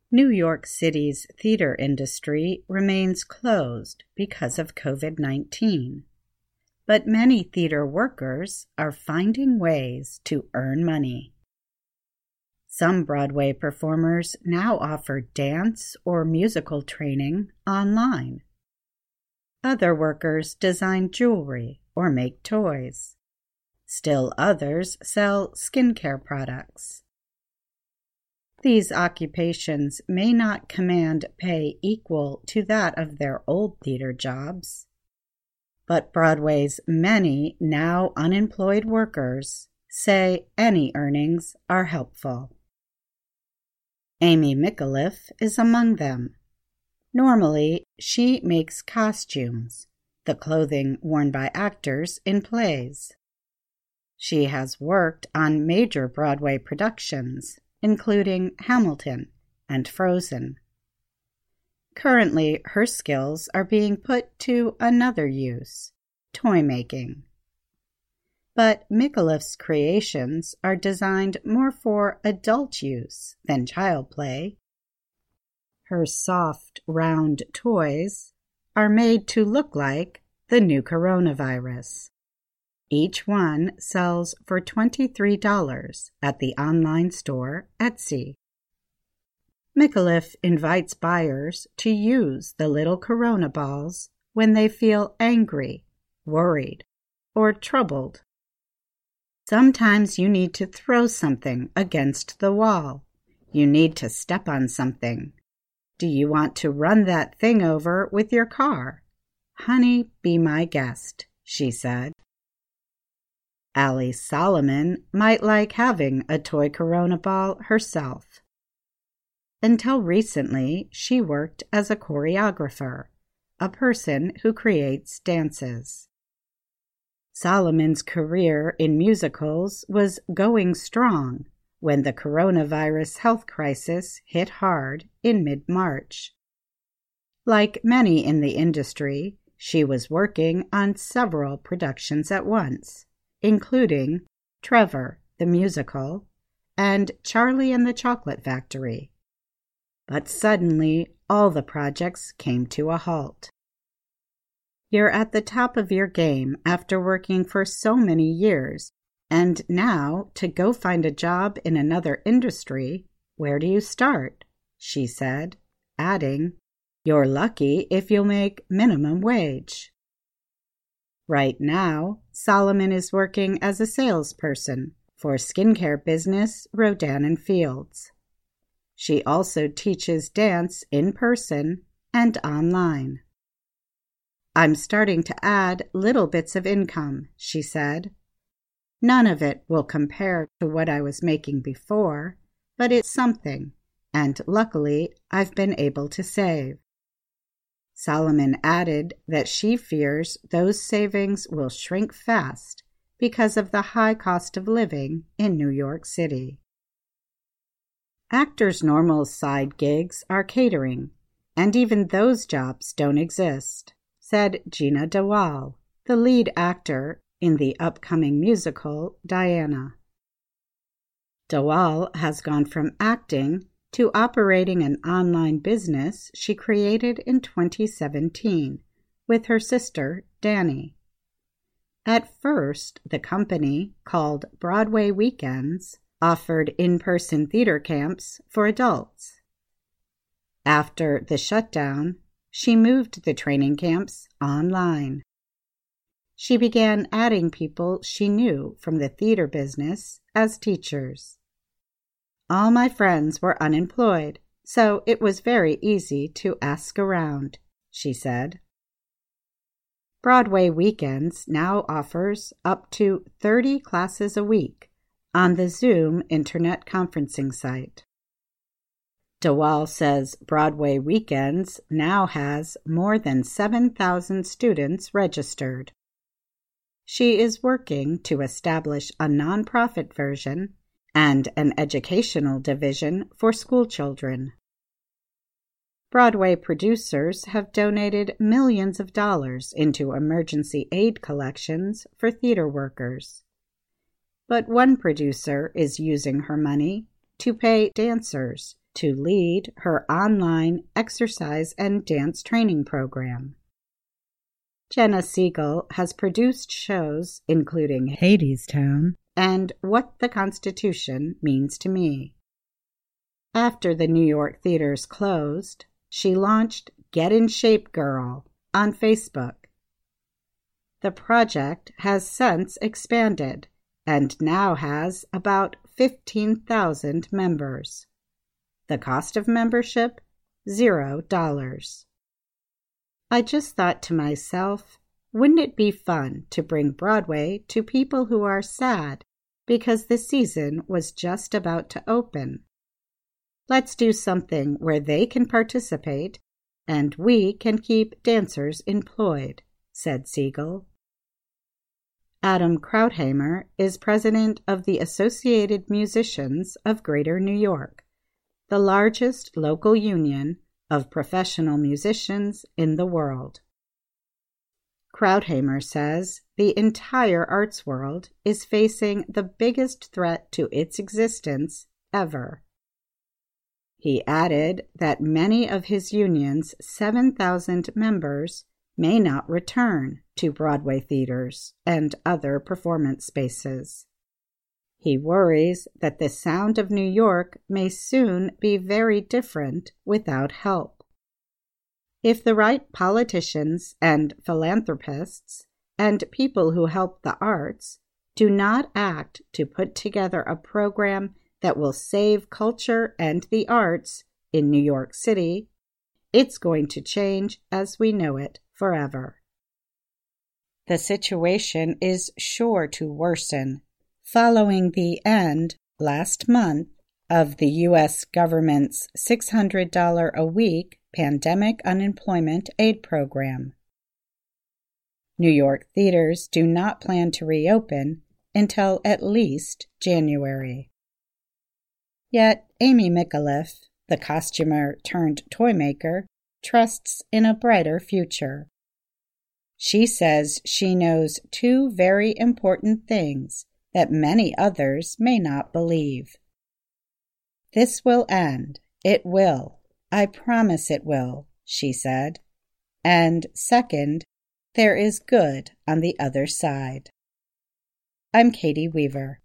New York City's theater industry remains closed because of COVID-19, but many theater workers are finding ways to earn money. Some Broadway performers now offer dance or musical training online. Other workers design jewelry or make toys. Still others sell skincare products. These occupations may not command pay equal to that of their old theater jobs, but Broadway's many now unemployed workers say any earnings are helpful. Amy Micallef is among them. Normally, she makes costumes, the clothing worn by actors in plays. She has worked on major Broadway productions, including Hamilton and Frozen. Currently, her skills are being put to another use, toy making. But Micallef's creations are designed more for adult use than child play. Her soft, round toys are made to look like the new coronavirus. Each one sells for $23 at the online store Etsy. Micallef invites buyers to use the little corona balls when they feel angry, worried, or troubled. Sometimes you need to throw something against the wall. You need to step on something. Do you want to run that thing over with your car? Honey, be my guest, she said. Allie Solomon might like having a toy corona ball herself. Until recently, she worked as a choreographer, a person who creates dances. Solomon's career in musicals was going strong when the coronavirus health crisis hit hard in mid-March. Like many in the industry, she was working on several productions at once, including Trevor, the musical, and Charlie and the Chocolate Factory. But suddenly, all the projects came to a halt. You're at the top of your game after working for so many years, and now to go find a job in another industry, where do you start? She said, adding, you're lucky if you'll make minimum wage. Right now, Solomon is working as a salesperson for skincare business Rodan & Fields. She also teaches dance in person and online. I'm starting to add little bits of income, she said. None of it will compare to what I was making before, but it's something, and luckily I've been able to save. Solomon added that she fears those savings will shrink fast because of the high cost of living in New York City. Actors' normal side gigs are catering, and even those jobs don't exist, said Gina DeWall, the lead actor in the upcoming musical Diana. DeWall has gone from acting to operating an online business she created in 2017 with her sister, Danny. At first, the company, called Broadway Weekends, offered in-person theater camps for adults. After the shutdown, she moved the training camps online. She began adding people she knew from the theater business as teachers. All my friends were unemployed, so it was very easy to ask around, she said. Broadway Weekends now offers up to 30 classes a week on the Zoom internet conferencing site. DeWall says Broadway Weekends now has more than 7,000 students registered. She is working to establish a nonprofit version and an educational division for school children. Broadway producers have donated millions of dollars into emergency aid collections for theater workers. But one producer is using her money to pay dancers to lead her online exercise and dance training program. Jenna Siegel has produced shows including Hadestown and What the Constitution Means to Me. After the New York theaters closed, she launched Get in Shape Girl on Facebook. The project has since expanded and now has about 15,000 members. The cost of membership, $0. I just thought to myself, wouldn't it be fun to bring Broadway to people who are sad because the season was just about to open? Let's do something where they can participate and we can keep dancers employed, said Siegel. Adam Krauthammer is president of the Associated Musicians of Greater New York, the largest local union of professional musicians in the world. Krauthammer says the entire arts world is facing the biggest threat to its existence ever. He added that many of his union's 7,000 members may not return to Broadway theaters and other performance spaces. He worries that the sound of New York may soon be very different without help. If the right politicians and philanthropists and people who help the arts do not act to put together a program that will save culture and the arts in New York City, it's going to change as we know it forever. The situation is sure to worsen following the end, last month, of the U.S. government's $600 a week pandemic unemployment aid program. New York theaters do not plan to reopen until at least January. Yet Amy Micallef, the costumer turned toy maker, trusts in a brighter future. She says she knows two very important things that many others may not believe. This will end. It will. I promise it will, she said. And second, there is good on the other side. I'm Katie Weaver.